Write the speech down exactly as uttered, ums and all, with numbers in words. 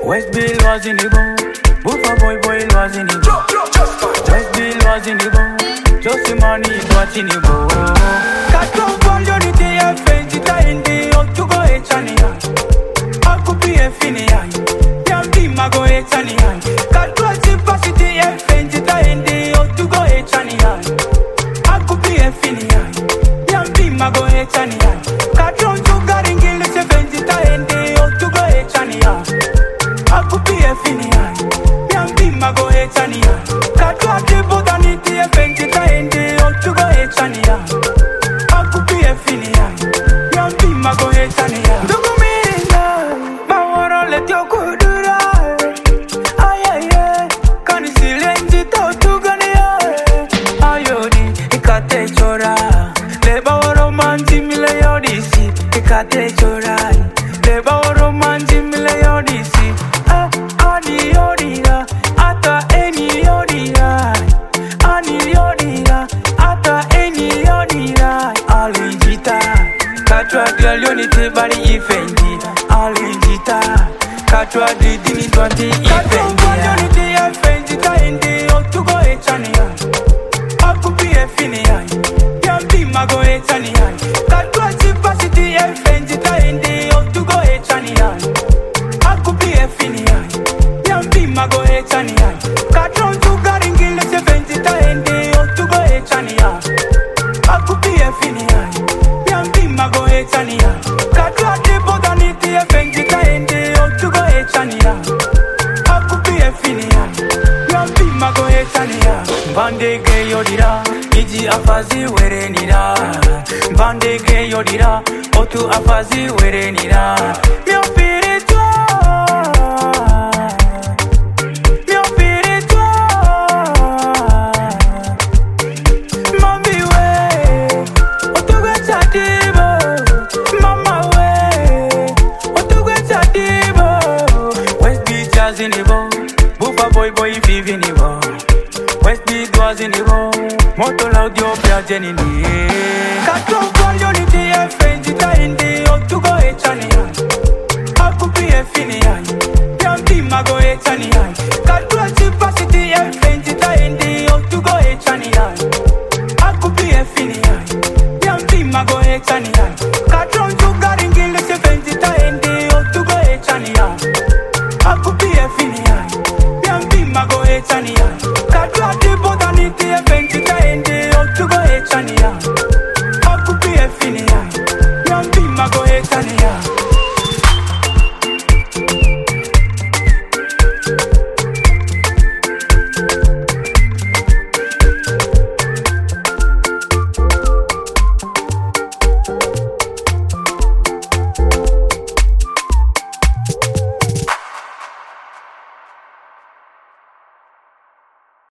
West Bill was in the boat. Buffa boy boy was in the boat. West Bill was in the boat. Just the money was in the boat. Kato folio di te e fenti ta indi o tu go e chani hai. Akupi e fini hai. Yambi mago e chani hai. Kato si pasiti e fenti ta indi o tu go e chani hai. Akupi e fini hai. Yambi mago e chani hai. Kato tu garingile se fenti ta indi o tu go e chani hai. Akupi e fini hai. Yambi mago e chani hai. Kato ati bodani ti e fenti ta indi o tu go e chani hai. Akupi e fini hai. Yambi mago e chani hai. Dugu miringa, ma woro le tio kudura. Ay ay ay, kani silenzi to tu gani ay. Ayodi ikate chora, le ba woro manji mile yodi si. Ikate chora, le ba woro manji mile yodi si. Ah, ani yodi la, ata eni yodi la. Ani yodi la, ata eni yodi la. Alinjita, katwa dialioni te bari ifendi. Alinjita, katwa di dini twanti ifendi. Katwa dialioni te ifendi ta indi o tu go e chani hai. Akupi e fini hai. Yambi mago e chani hai. Katwa si pasiti e fendi ta indi o tu go e chani hai. Akupi e fini hai. Yambi mago e chani hai. Katwa tu garingile se fendi ta indi o tu go e chani hai. Akupi e fini hai. Yambi mago e chani hai. Katwa te bodani ti e fendi ta indi o tu go e chani hai. Akupi e fini hai. Yambi mago e chani hai. Bandege yodira, iji afazi were nira. Bandege yodira, otu afazi were nira. Mio pirito, mio pirito. Mami we, otu gwe chadibo. Mama we, otu gwe chadibo. West Beach was in the boat, Buffa boy boy vive in the boat. West Beach was in the boat, moto loud yo pia jenini. Kato folio ni ti e fendi ta indi o tu go e chani hai. Akupi e fini hai. Yambi mago e chani hai.